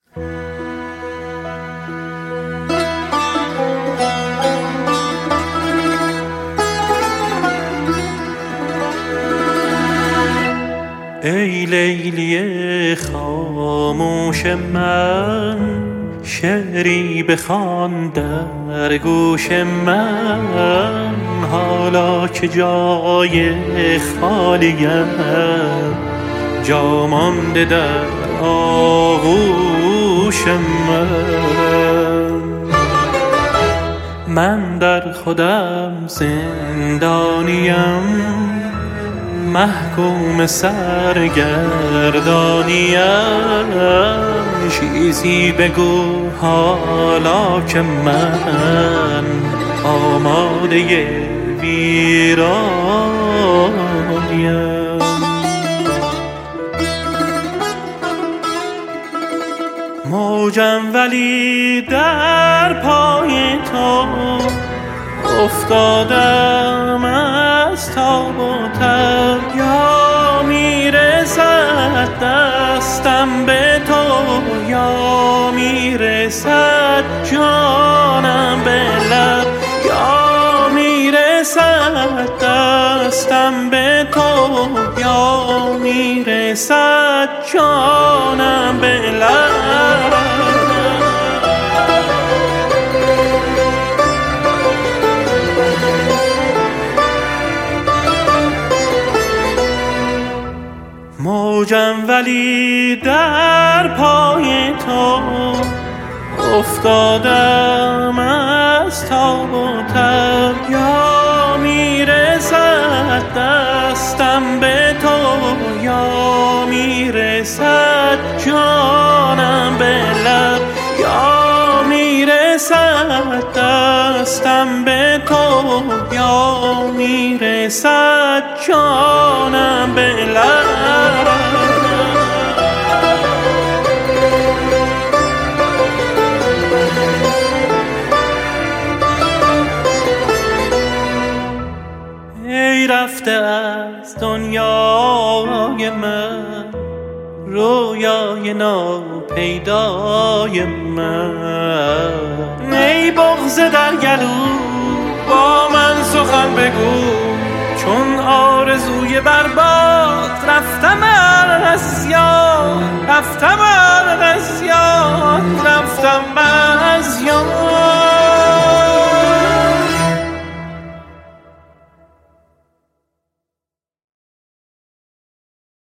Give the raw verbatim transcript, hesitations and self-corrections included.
ای لیلی خاموش من، شعری بخوان در گوش من، حالا که جای خالیم جا مانده در آغوش من. من در خودم زندانیم، محکوم سرگردانیم، چیزی بگو حالا که من آماده ویرانیم. موجم ولی در پای تو افتادم از تاب و تب، یا میرسد دستم به تو، یا میرسد جانم به لب، یا میرسد دستم به تو، یا میرسد جانم به لب. موجم ولی در پای تو افتادم از تاب و تب، یا میرسد دستم به تو، یا میرسد جانم به لب، یا میرسد دستم به تو، یا میرسد جانم به لب. ای رفته از دنیای من، رویای ناپیدای من، ای بغض در گلو با من سخن بگو، چون آرزوی برباد رفتم از یاد، رفتم از یاد، رفتم از یاد.